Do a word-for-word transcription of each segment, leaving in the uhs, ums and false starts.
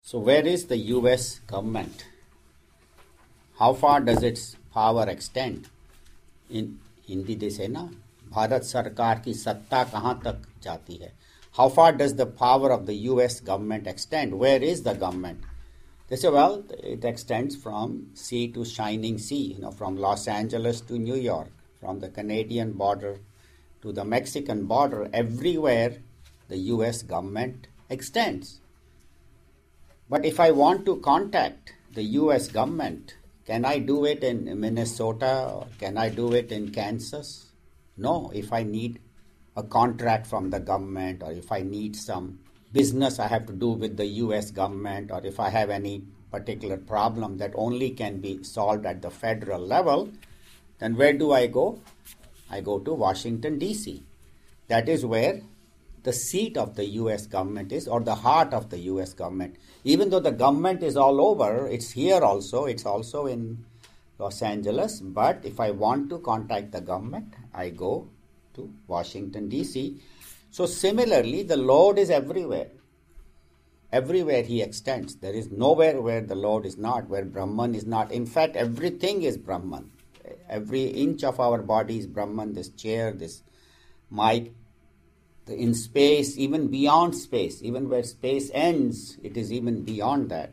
So where is the U S government? How far does its power extend? In Hindi they say na, Bharat Sarkar ki satta kahan tak jati hai? How far does the power of the U S government extend? Where is the government? They say, well, it extends from sea to shining sea, you know, from Los Angeles to New York, from the Canadian border to the Mexican border, everywhere the U S government extends. But if I want to contact the U S government, can I do it in Minnesota or can I do it in Kansas? No, if I need a contract from the government or if I need some business I have to do with the U S government or if I have any particular problem that only can be solved at the federal level, then where do I go? I go to Washington, D C. That is where the seat of the U S government is, or the heart of the U S government. Even though the government is all over, it's here also, it's also in Los Angeles, but if I want to contact the government, I go to Washington, D C. So similarly, the Lord is everywhere. Everywhere he extends. There is nowhere where the Lord is not, where Brahman is not. In fact, everything is Brahman. Every inch of our body is Brahman, this chair, this mic, in space, even beyond space, even where space ends, it is even beyond that.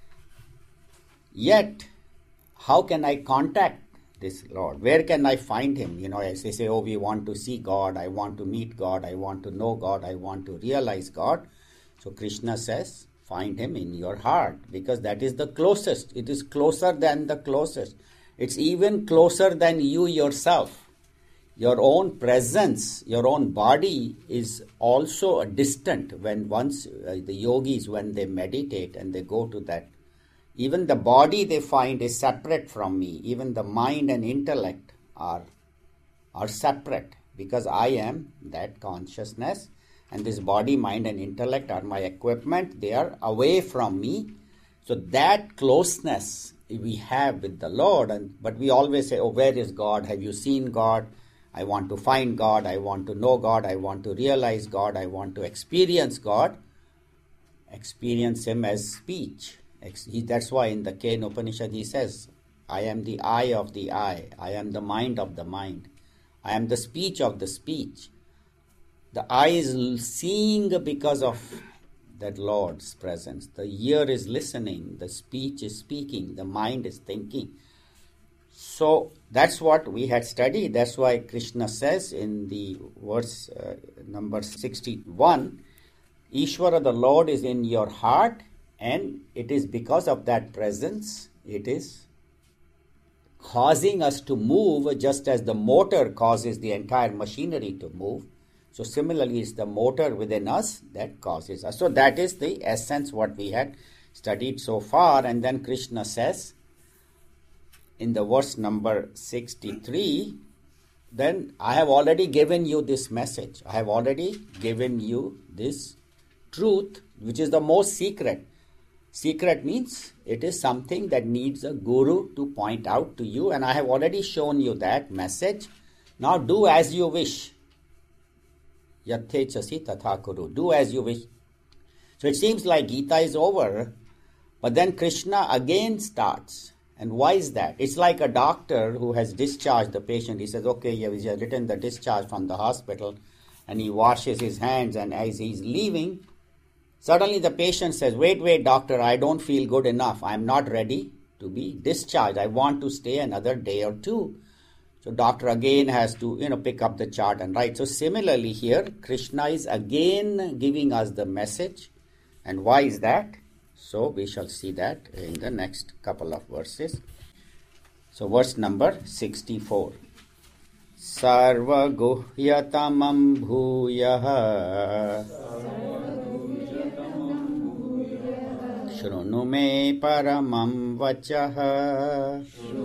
Yet, how can I contact this Lord? Where can I find him? You know, as they say, oh, we want to see God, I want to meet God, I want to know God, I want to realize God. So Krishna says, find him in your heart, because that is the closest. It is closer than the closest. It's even closer than you yourself. Your own presence, your own body is also distant when once uh, the yogis, when they meditate and they go to that, even the body they find is separate from me. Even the mind and intellect are, are separate because I am that consciousness and this body, mind and intellect are my equipment. They are away from me. So that closeness we have with the Lord, and but we always say, oh, where is God? Have you seen God? I want to find God, I want to know God, I want to realize God, I want to experience God. Experience him as speech. That's why in the Kena Upanishad he says, I am the eye of the eye, I am the mind of the mind, I am the speech of the speech. The eye is seeing because of that Lord's presence. The ear is listening, the speech is speaking, the mind is thinking. So that's what we had studied. That's why Krishna says in the verse uh, number sixty-one, Ishvara, the Lord, is in your heart, and it is because of that presence, it is causing us to move just as the motor causes the entire machinery to move. So similarly, it's the motor within us that causes us. So that is the essence what we had studied so far. And then Krishna says, in the verse number sixty-three, then I have already given you this message. I have already given you this truth, which is the most secret. Secret means it is something that needs a guru to point out to you, and I have already shown you that message. Now do as you wish. Yathe chasi tatha kuru. Do as you wish. So it seems like Gita is over, but then Krishna again starts. And why is that? It's like a doctor who has discharged the patient. He says, okay, he has written the discharge from the hospital, and he washes his hands, and as he's leaving, suddenly the patient says, wait, wait, doctor, I don't feel good enough. I'm not ready to be discharged. I want to stay another day or two. So doctor again has to, you know, pick up the chart and write. So similarly here, Krishna is again giving us the message. And why is that? So we shall see that in the next couple of verses. So verse number sixty-four. Sarva guhyatamam bhuyah shrunu me paramam vachah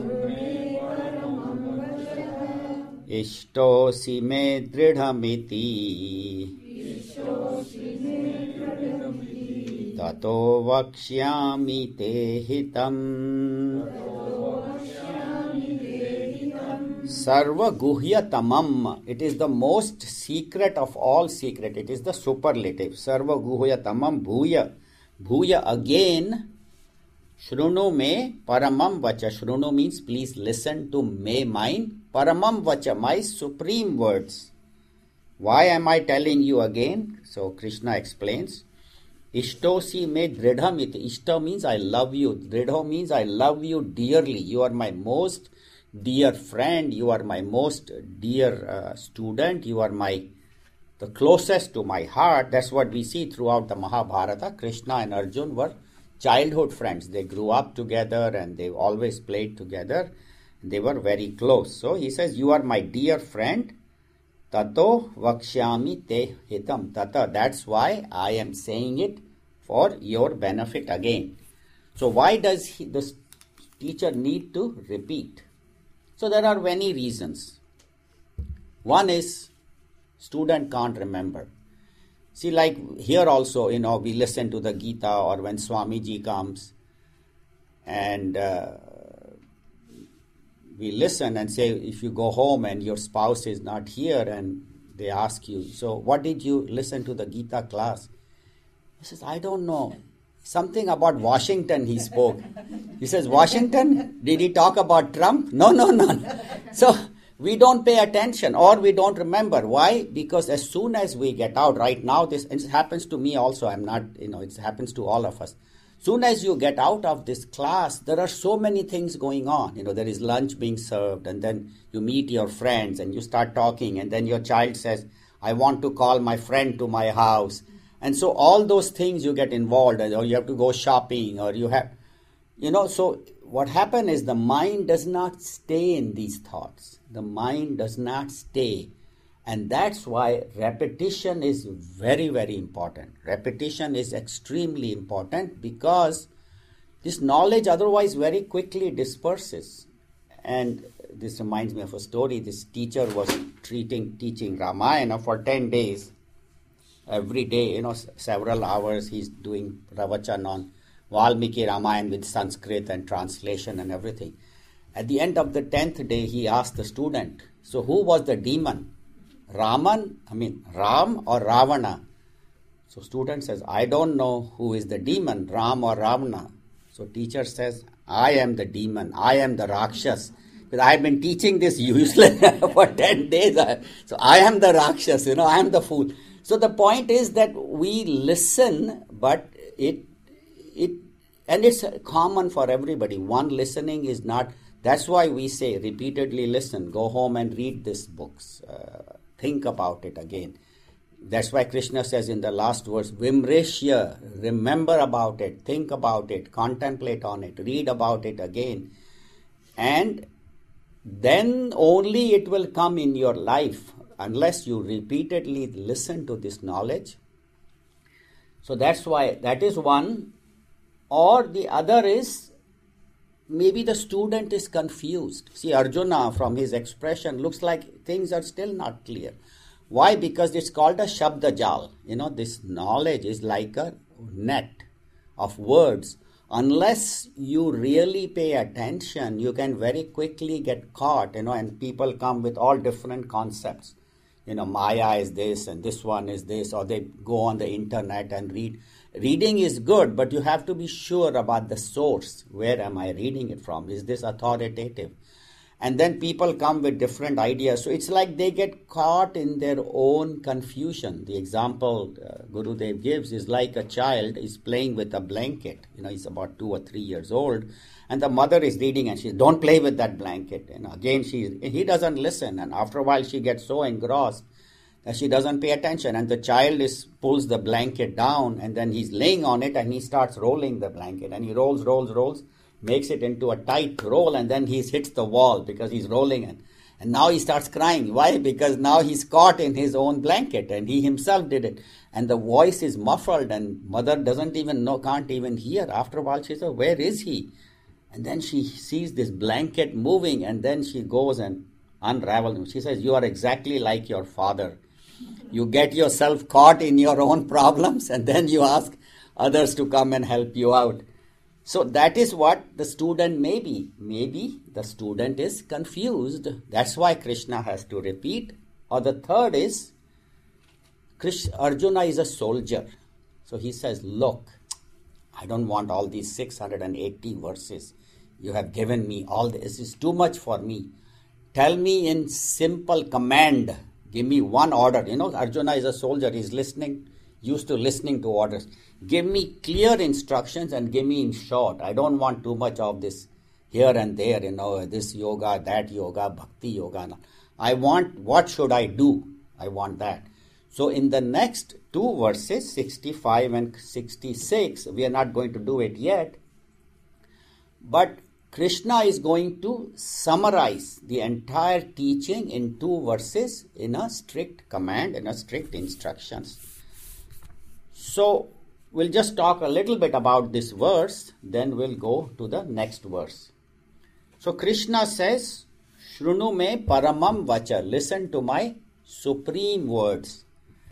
ishtosi me dridhamiti tato vakshyami te hitam. Sarva guhya tamam. It is the most secret of all secret. It is the superlative. Sarva guhya tamam bhuya. Bhuya again, Shrunu me paramam vacha. Shrunu means please listen to me, mine. Paramam vacha, my supreme words. Why am I telling you again? So Krishna explains. Ishtosi me dridham iti. Ishto means I love you. Dridho means I love you dearly. You are my most dear friend. You are my most dear uh, student. You are my the closest to my heart. That's what we see throughout the Mahabharata. Krishna and Arjun were childhood friends. They grew up together and they always played together. They were very close. So he says, you are my dear friend. Tato vakshyami te hitam. Tata, that's why I am saying it for your benefit again. So why does he, the teacher need to repeat? So there are many reasons. One is student can't remember. See, like here also, you know, we listen to the Gita or when Swamiji comes and uh, we listen and say, if you go home and your spouse is not here and they ask you, so what did you listen to the Gita class? He says, I don't know. Something about Washington he spoke. He says, Washington? Did he talk about Trump? No, no, no. So we don't pay attention or we don't remember. Why? Because as soon as we get out, right now, this it happens to me also. I'm not, you know, it happens to all of us. Soon as you get out of this class, there are so many things going on. You know, there is lunch being served, and then you meet your friends and you start talking, and then your child says, I want to call my friend to my house. And so all those things you get involved, or you have to go shopping, or you have, you know, so what happens is the mind does not stay in these thoughts. The mind does not stay. And that's why repetition is very, very important. Repetition is extremely important because this knowledge otherwise very quickly disperses. And this reminds me of a story. This teacher was treating, teaching Ramayana for ten days. Every day, you know, several hours he's doing pravachan on Valmiki Ramayana with Sanskrit and translation and everything. At the end of the tenth day, he asked the student, so who was the demon? Raman, I mean, Ram or Ravana? So student says, I don't know who is the demon, Ram or Ravana. So teacher says, I am the demon, I am the Rakshas. Because I have been teaching this useless for ten days. So I am the Rakshas, you know, I am the fool. So the point is that we listen, but it, it, and it's common for everybody. One listening is not, that's why we say repeatedly listen, go home and read these books. Uh, Think about it again. That's why Krishna says in the last verse, Vimreshya, remember about it, think about it, contemplate on it, read about it again. And then only it will come in your life unless you repeatedly listen to this knowledge. So that's why, that is one. Or the other is, maybe the student is confused. See, Arjuna, from his expression, looks like things are still not clear. Why? Because it's called a Shabda Jal. You know, this knowledge is like a net of words. Unless you really pay attention, you can very quickly get caught, you know, and people come with all different concepts. You know, Maya is this and this one is this, or they go on the internet and read. Reading is good, but you have to be sure about the source. Where am I reading it from? Is this authoritative? And then people come with different ideas. So it's like they get caught in their own confusion. The example uh, Gurudev gives is like a child is playing with a blanket. You know, he's about two or three years old. And the mother is reading and she says, don't play with that blanket. And again, she, he doesn't listen. And after a while, she gets so engrossed that she doesn't pay attention, and the child is pulls the blanket down, and then he's laying on it and he starts rolling the blanket, and he rolls, rolls, rolls, makes it into a tight roll, and then he hits the wall because he's rolling it. And now he starts crying. Why? Because now he's caught in his own blanket, and he himself did it. And the voice is muffled, and mother doesn't even know, can't even hear. After a while, she says, where is he? And then she sees this blanket moving, and then she goes and unravels him. She says, you are exactly like your father. You get yourself caught in your own problems, and then you ask others to come and help you out. So that is what the student may be. Maybe the student is confused. That's why Krishna has to repeat. Or the third is, Krishna, Arjuna is a soldier. So he says, look, I don't want all these six hundred eighty verses. You have given me all this. This is too much for me. Tell me in simple command. Give me one order. You know, Arjuna is a soldier. He's listening, used to listening to orders. Give me clear instructions and give me in short. I don't want too much of this here and there, you know, this yoga, that yoga, bhakti yoga. I want, what should I do? I want that. So in the next two verses, sixty-five and sixty-six, we are not going to do it yet. But Krishna is going to summarize the entire teaching in two verses in a strict command, in a strict instructions. So we'll just talk a little bit about this verse, then we'll go to the next verse. So Krishna says, Shrunu me paramam vacha, listen to my supreme words.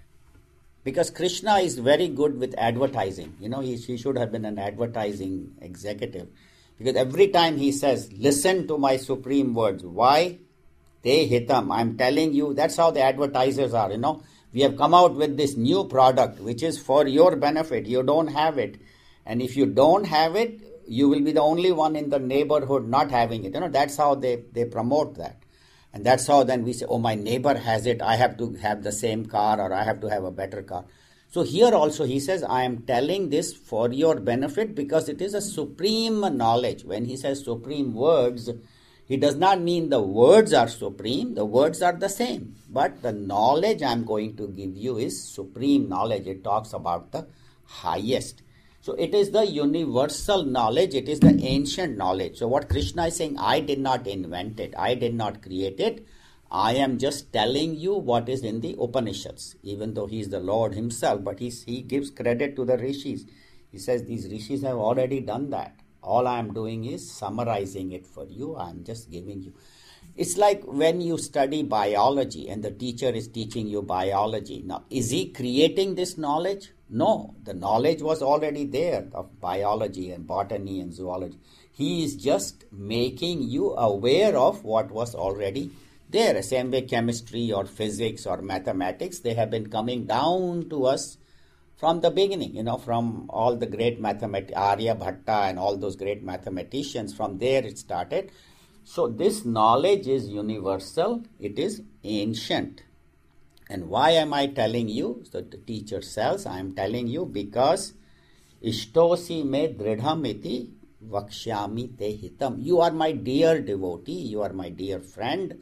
Because Krishna is very good with advertising. You know, he, he should have been an advertising executive. Because every time he says, listen to my supreme words. Why? Te hitam. I'm telling you, that's how the advertisers are, you know. We have come out with this new product, which is for your benefit. You don't have it. And if you don't have it, you will be the only one in the neighborhood not having it. You know, that's how they, they promote that. And that's how then we say, oh, my neighbor has it. I have to have the same car, or I have to have a better car. So here also he says, I am telling this for your benefit because it is a supreme knowledge. When he says supreme words, he does not mean the words are supreme. The words are the same. But the knowledge I am going to give you is supreme knowledge. It talks about the highest. So it is the universal knowledge. It is the ancient knowledge. So what Krishna is saying, I did not invent it. I did not create it. I am just telling you what is in the Upanishads, even though he is the Lord himself, but he's, he gives credit to the rishis. He says these rishis have already done that. All I am doing is summarizing it for you. I am just giving you. It's like when you study biology and the teacher is teaching you biology. Now, is he creating this knowledge? No, the knowledge was already there of biology and botany and zoology. He is just making you aware of what was already there. Same way chemistry or physics or mathematics, they have been coming down to us from the beginning, you know, from all the great mathematicians, Aryabhatta and all those great mathematicians. From there it started. So this knowledge is universal. It is ancient. And why am I telling you? So the teacher says, I am telling you because Ishtosi me dridham iti vakshyami te hitam. You are my dear devotee. You are my dear friend.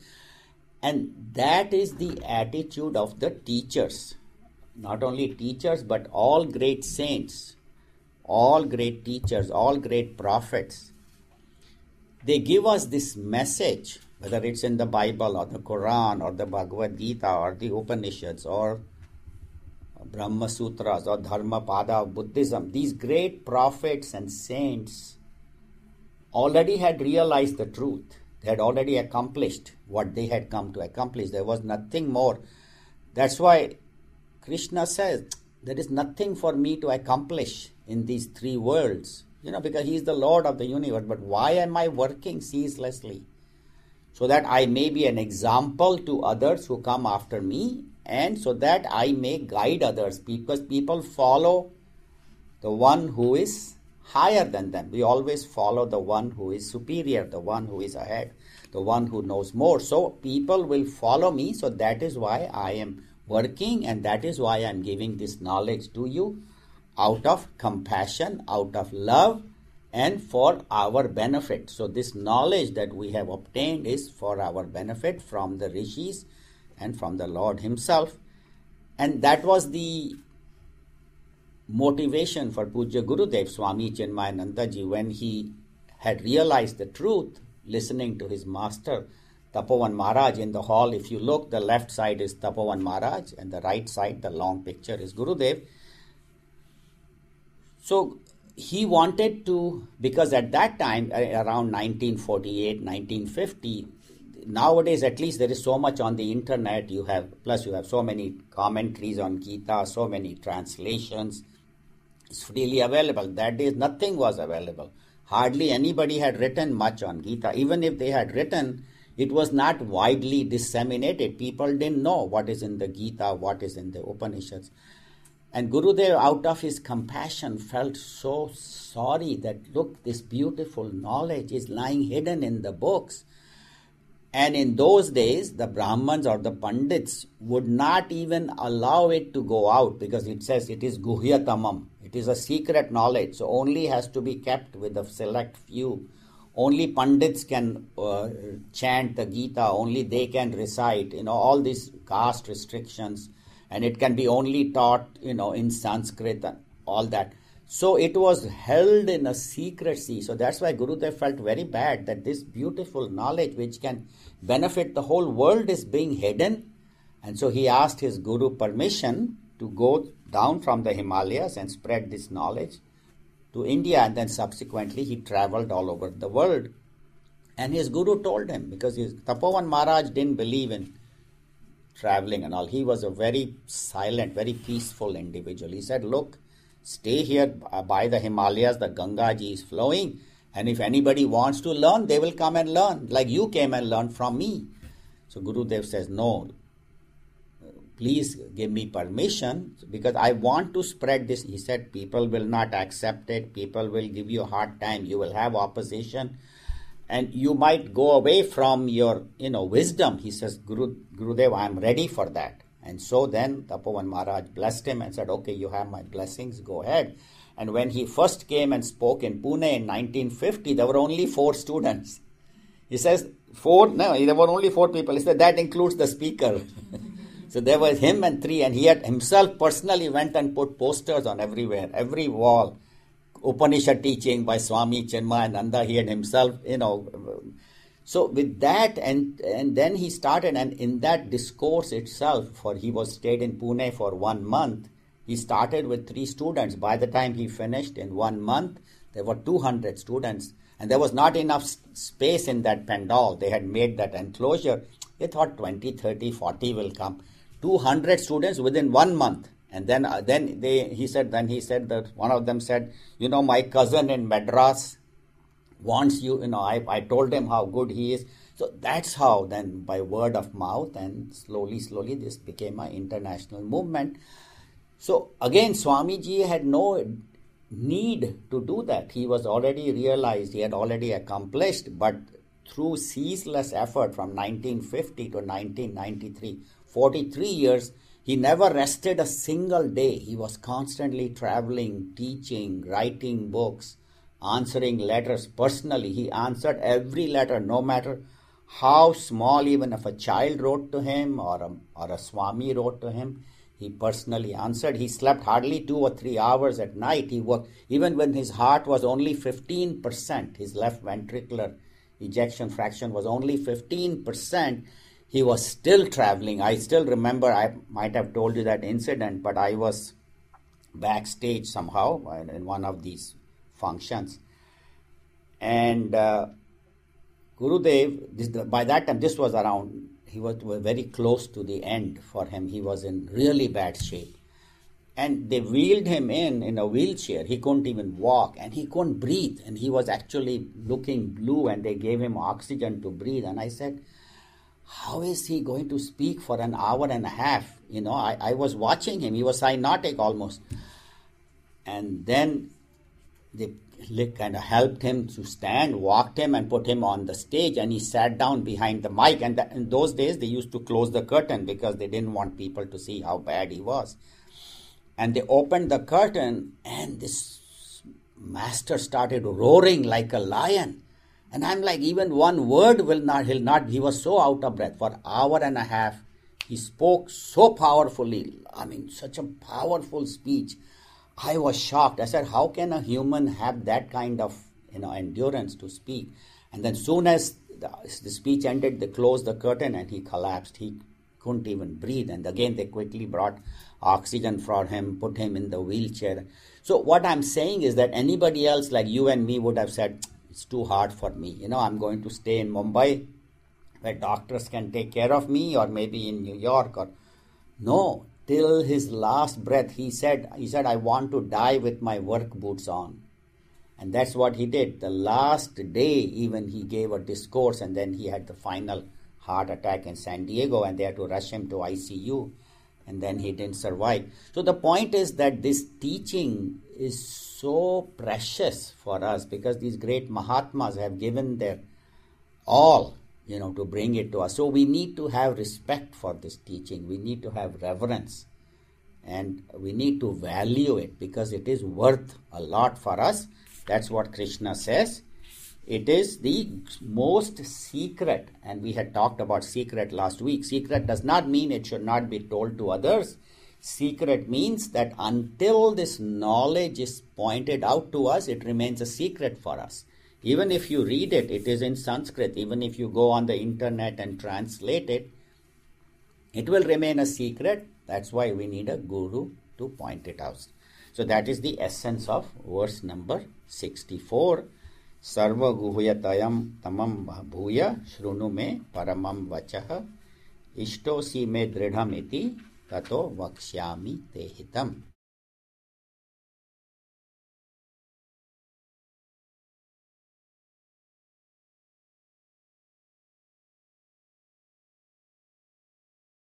And that is the attitude of the teachers. Not only teachers, but all great saints, all great teachers, all great prophets. They give us this message, whether it's in the Bible or the Quran or the Bhagavad Gita or the Upanishads or Brahma Sutras or Dharmapada of Buddhism. These great prophets and saints already had realized the truth. They had already accomplished what they had come to accomplish. There was nothing more. That's why Krishna says, there is nothing for me to accomplish in these three worlds. You know, because he is the Lord of the universe. But why am I working ceaselessly? So that I may be an example to others who come after me, and so that I may guide others, because people follow the one who is higher than them. We always follow the one who is superior, the one who is ahead, the one who knows more. So people will follow me. So that is why I am working, and that is why I am giving this knowledge to you out of compassion, out of love, and for our benefit. So this knowledge that we have obtained is for our benefit from the rishis and from the Lord himself. And that was the motivation for Pujya Gurudev Swami Chinmayananda Ji when he had realized the truth, listening to his master Tapovan Maharaj in the hall. If you look, the left side is Tapovan Maharaj and the right side, the long picture, is Gurudev. So he wanted to, because at that time, around nineteen forty-eight, nineteen fifty, nowadays at least there is so much on the internet. You have, plus you have so many commentaries on Gita, so many translations. It's freely available. That day nothing was available. Hardly anybody had written much on Gita. Even if they had written, it was not widely disseminated. People didn't know what is in the Gita, what is in the Upanishads. And Gurudev, out of his compassion, felt so sorry that, look, this beautiful knowledge is lying hidden in the books. And in those days, the Brahmins or the Pandits would not even allow it to go out, because it says it is guhyatamam. It is a secret knowledge, so only has to be kept with a select few. Only Pandits can uh, chant the Gita, only they can recite, you know, all these caste restrictions. And it can be only taught, you know, in Sanskrit and all that. So it was held in a secrecy. So that's why Gurudev felt very bad that this beautiful knowledge which can benefit the whole world is being hidden. And so he asked his Guru permission to go down from the Himalayas and spread this knowledge to India. And then subsequently he traveled all over the world. And his Guru told him, because his Tapovan Maharaj didn't believe in traveling and all. He was a very silent, very peaceful individual. He said, look, stay here by the Himalayas, the Ganga ji is flowing, and if anybody wants to learn, they will come and learn, like you came and learned from me. So Gurudev says, no, please give me permission, because I want to spread this. He said, people will not accept it, people will give you a hard time, you will have opposition, and you might go away from your, you know, wisdom. He says, Guru, Gurudev, I am ready for that. And so then Tapovan Maharaj blessed him and said, okay, you have my blessings, go ahead. And when he first came and spoke in Pune in nineteen fifty, there were only four students. He says, four, no, there were only four people. He said, that includes the speaker. So there was him and three, and he had himself personally went and put posters on everywhere, every wall. Upanishad teaching by Swami Chinmayananda, he had himself, you know. So with that, and and then he started, and in that discourse itself, for he was stayed in Pune for one month, he started with three students. By the time he finished in one month, there were two hundred students, and there was not enough space in that pandal. They had made that enclosure. They thought twenty, thirty, forty will come. two hundred students within one month. And then, uh, then they, he said, then he said that one of them said, you know, my cousin in Madras wants you, you know, I, I told him how good he is. So that's how then by word of mouth, and slowly, slowly this became an international movement. So again, Swamiji had no need to do that. He was already realized, he had already accomplished, but through ceaseless effort from nineteen fifty to nineteen ninety-three, forty-three years, he never rested a single day. He was constantly traveling, teaching, writing books, answering letters personally. He answered every letter, no matter how small, even if a child wrote to him or a, or a Swami wrote to him, he personally answered. He slept hardly two or three hours at night. He worked, even when his heart was only fifteen percent, his left ventricular ejection fraction was only fifteen percent, he was still traveling. I still remember, I might have told you that incident, but I was backstage somehow in one of these functions. And uh, Gurudev, this, by that time, this was around, he was very close to the end for him. He was in really bad shape. And they wheeled him in in a wheelchair. He couldn't even walk, and he couldn't breathe. And he was actually looking blue, and they gave him oxygen to breathe. And I said, how is he going to speak for an hour and a half? You know, I, I was watching him. He was cyanotic almost. And then they kind of helped him to stand, walked him and put him on the stage, and he sat down behind the mic. And that, in those days, they used to close the curtain because they didn't want people to see how bad he was. And they opened the curtain, and this master started roaring like a lion. And I'm like, even one word will not, he'll not, he was so out of breath. For an hour and a half, he spoke so powerfully. I mean, such a powerful speech. I was shocked. I said, how can a human have that kind of, you know, endurance to speak? And then soon as the, the speech ended, they closed the curtain and he collapsed. He couldn't even breathe. And again, they quickly brought oxygen for him, put him in the wheelchair. So what I'm saying is that anybody else like you and me would have said, it's too hard for me. You know, I'm going to stay in Mumbai where doctors can take care of me, or maybe in New York. Or no, till his last breath, he said, he said, I want to die with my work boots on. And that's what he did. The last day, even he gave a discourse, and then he had the final heart attack in San Diego, and they had to rush him to I C U. and then he didn't survive. So the point is that this teaching is so precious for us because these great Mahatmas have given their all, you know, to bring it to us. So we need to have respect for this teaching. We need to have reverence. And we need to value it because it is worth a lot for us. That's what Krishna says. It is the most secret. And we had talked about secret last week. Secret does not mean it should not be told to others. Secret means that until this knowledge is pointed out to us, it remains a secret for us. Even if you read it, it is in Sanskrit. Even if you go on the internet and translate it, it will remain a secret. That's why we need a guru to point it out. So that is the essence of verse number sixty-four. Sarva guhyatayam tamam bhuya shrunu me paramam vachah ishtosi me dridham iti tato vakshyami te hitam.